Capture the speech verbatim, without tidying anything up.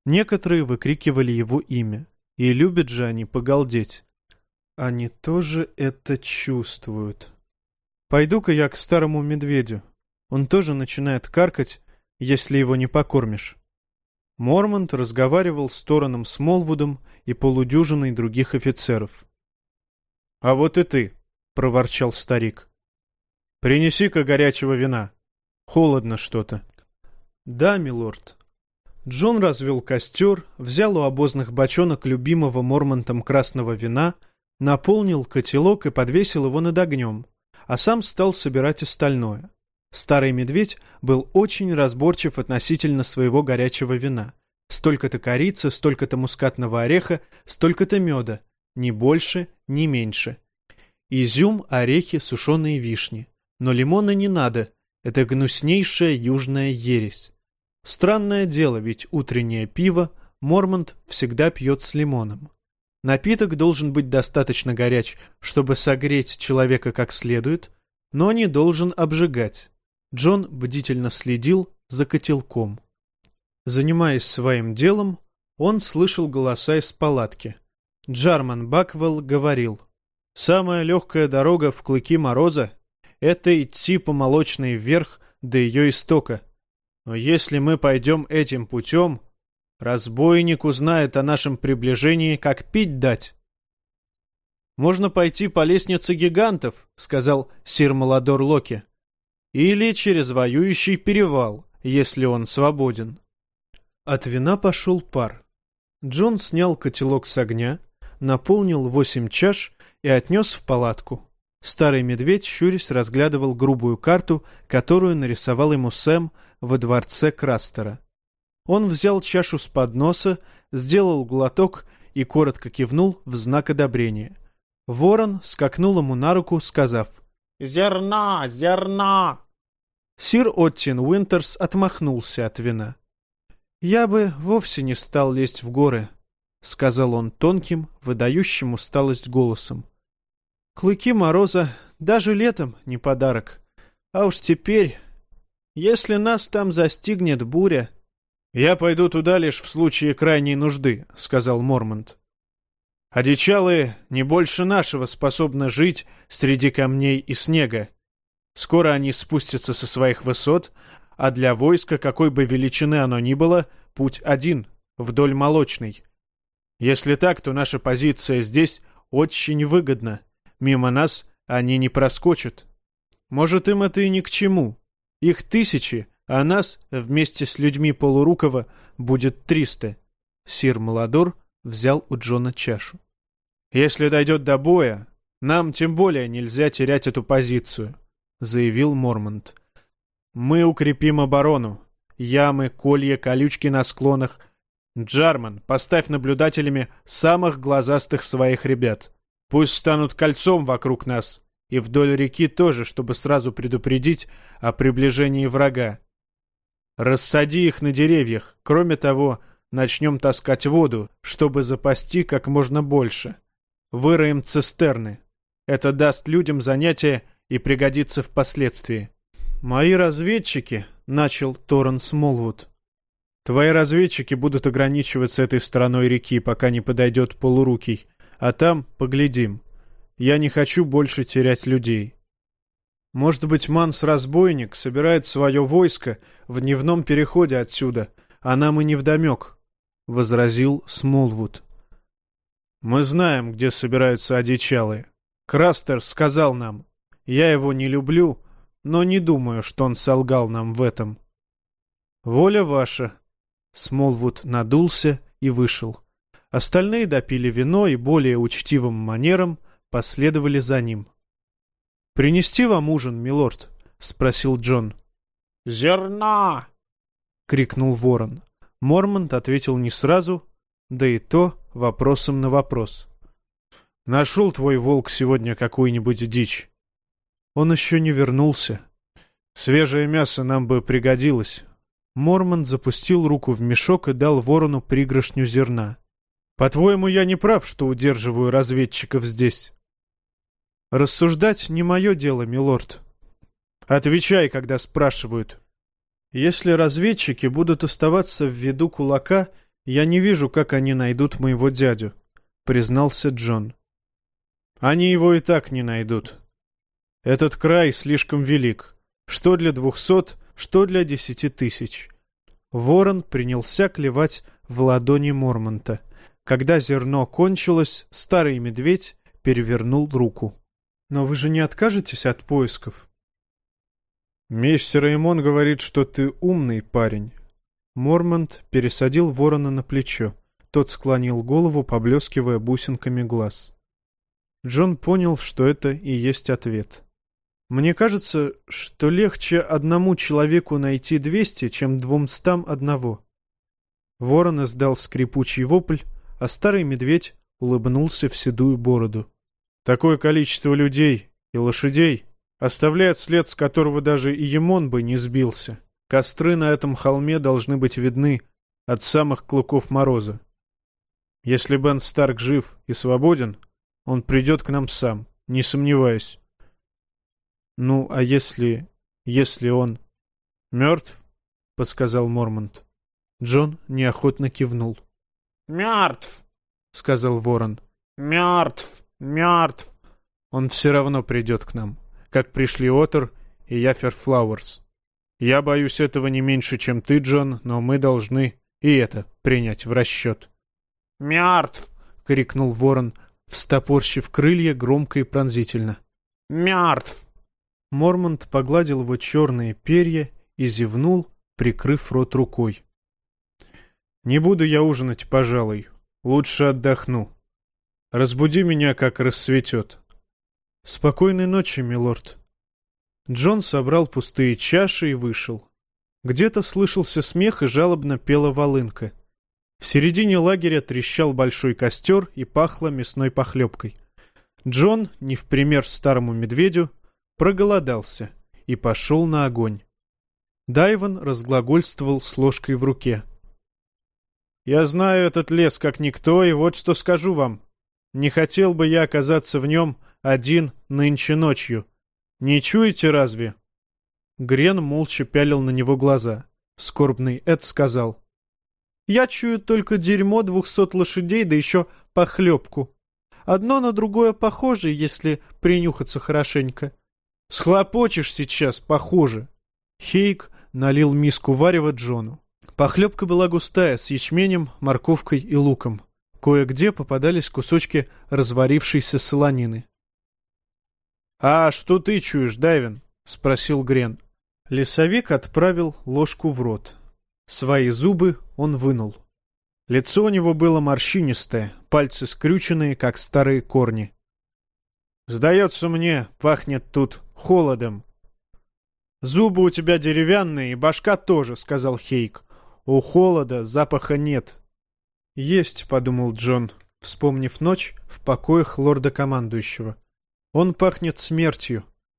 Некоторые выкрикивали его имя. И любят же они погалдеть. Они тоже это чувствуют. Пойду-ка я к старому медведю. Он тоже начинает каркать, если его не покормишь. Мормонт разговаривал с Тораном Смолвудом и полудюжиной других офицеров. — А вот и ты, — проворчал старик. — Принеси-ка горячего вина. Холодно что-то. — Да, милорд. Джон развел костер, взял у обозных бочонок любимого Мормонтом красного вина, наполнил котелок и подвесил его над огнем, а сам стал собирать остальное. Старый медведь был очень разборчив относительно своего горячего вина. Столько-то корицы, столько-то мускатного ореха, столько-то меда. Ни больше, ни меньше. Изюм, орехи, сушеные вишни. Но лимона не надо. Это гнуснейшая южная ересь. Странное дело, ведь утреннее пиво Мормонт всегда пьет с лимоном. Напиток должен быть достаточно горяч, чтобы согреть человека как следует, но не должен обжигать. Джон бдительно следил за котелком. Занимаясь своим делом, он слышал голоса из палатки. Джарман Баквелл говорил: «Самая легкая дорога в клыки Мороза — это идти по молочной вверх до ее истока. Но если мы пойдем этим путем, разбойник узнает о нашем приближении, как пить дать». «Можно пойти по лестнице гигантов», — сказал сир Маладор Локи, «или через воюющий перевал, если он свободен». От вина пошел пар. Джон снял котелок с огня, наполнил восемь чаш и отнес в палатку. Старый медведь, щурясь, разглядывал грубую карту, которую нарисовал ему Сэм во дворце Крастера. Он взял чашу с подноса, сделал глоток и коротко кивнул в знак одобрения. Ворон скакнул ему на руку, сказав: «Зерна, зерна!» Сир Оттин Уинтерс отмахнулся от вина. «Я бы вовсе не стал лезть в горы», — сказал он тонким, выдающим усталость голосом. «Клыки Мороза даже летом не подарок. А уж теперь, если нас там застигнет буря...» «Я пойду туда лишь в случае крайней нужды», — сказал Мормонт. «Одичалые не больше нашего способны жить среди камней и снега. Скоро они спустятся со своих высот, а для войска, какой бы величины оно ни было, путь один — вдоль Молочной. Если так, то наша позиция здесь очень выгодна. Мимо нас они не проскочат. Может, им это и ни к чему. Их тысячи, а нас, вместе с людьми Полурукова, будет триста». Сир Маладор взял у Джона чашу. «Если дойдет до боя, нам тем более нельзя терять эту позицию», — заявил Мормонт. «Мы укрепим оборону. Ямы, колья, колючки на склонах. Джарман, поставь наблюдателями самых глазастых своих ребят. Пусть станут кольцом вокруг нас, и вдоль реки тоже, чтобы сразу предупредить о приближении врага. Рассади их на деревьях. Кроме того, начнем таскать воду, чтобы запасти как можно больше. Выроем цистерны. Это даст людям занятие и пригодится впоследствии». «Мои разведчики», — начал Торрен Смолвуд. «Твои разведчики будут ограничиваться этой стороной реки, пока не подойдет Полурукий, а там поглядим. Я не хочу больше терять людей. Может быть, Манс-разбойник собирает свое войско в дневном переходе отсюда, а нам и невдомек», — возразил Смолвуд. «Мы знаем, где собираются одичалые. Крастер сказал нам. Я его не люблю, но не думаю, что он солгал нам в этом». «Воля ваша». Смолвуд надулся и вышел. Остальные допили вино и более учтивым манером последовали за ним. «Принести вам ужин, милорд?» — спросил Джон. «Зерна!» — крикнул ворон. Мормонт ответил не сразу, да и то вопросом на вопрос. «Нашел твой волк сегодня какую-нибудь дичь?» «Он еще не вернулся. Свежее мясо нам бы пригодилось». Мормонт запустил руку в мешок и дал ворону пригоршню зерна. «По-твоему, я не прав, что удерживаю разведчиков здесь?» «Рассуждать не мое дело, милорд». «Отвечай, когда спрашивают». «Если разведчики будут оставаться в виду кулака «Я не вижу, как они найдут моего дядю», — признался Джон. «Они его и так не найдут. Этот край слишком велик. Что для двухсот, что для десяти тысяч». Ворон принялся клевать в ладони Мормонта. Когда зерно кончилось, старый медведь перевернул руку. «Но вы же не откажетесь от поисков?» «Мистер Эймон говорит, что ты умный парень». Мормонт пересадил ворона на плечо. Тот склонил голову, поблескивая бусинками глаз. Джон понял, что это и есть ответ. «Мне кажется, что легче одному человеку найти двести, чем двумстам одного». Ворон издал скрипучий вопль, а старый медведь улыбнулся в седую бороду. «Такое количество людей и лошадей оставляет след, с которого даже и Емон бы не сбился. Костры на этом холме должны быть видны от самых клыков мороза. Если Бен Старк жив и свободен, он придет к нам сам, не сомневаюсь». «Ну, а если... если он мертв?» — подсказал Мормонт. Джон неохотно кивнул. «Мертв!» — сказал ворон. «Мертв! Мертв!» «Он все равно придет к нам, как пришли Оттер и Яфер Флауэрс. Я боюсь этого не меньше, чем ты, Джон, но мы должны и это принять в расчет». «Мертв!» — крикнул ворон, встопорщив крылья громко и пронзительно. «Мертв!» Мормонт погладил его черные перья и зевнул, прикрыв рот рукой. «Не буду я ужинать, пожалуй. Лучше отдохну. Разбуди меня, как рассветет». «Спокойной ночи, милорд». Джон собрал пустые чаши и вышел. Где-то слышался смех и жалобно пела волынка. В середине лагеря трещал большой костер и пахло мясной похлебкой. Джон, не в пример старому медведю, проголодался и пошел на огонь. Дайван разглагольствовал с ложкой в руке. «Я знаю этот лес как никто, и вот что скажу вам. Не хотел бы я оказаться в нем один нынче ночью. Не чуете разве?» Грен молча пялил на него глаза. Скорбный Эд сказал: «Я чую только дерьмо двухсот лошадей, да еще похлебку. Одно на другое похоже, если принюхаться хорошенько». «Схлопочешь сейчас, похоже». Хейк налил миску варева Джону. Похлебка была густая, с ячменем, морковкой и луком. Кое-где попадались кусочки разварившейся солонины. «А что ты чуешь, Дайвин?» — спросил Грен. Лесовик отправил ложку в рот. Свои зубы он вынул. Лицо у него было морщинистое, пальцы скрюченные, как старые корни. «Сдается мне, пахнет тут холодом». «Зубы у тебя деревянные, и башка тоже», — сказал Хейк. «У холода запаха нет». «Есть», — подумал Джон, вспомнив ночь в покоях лорда-командующего. «Он пахнет смертью».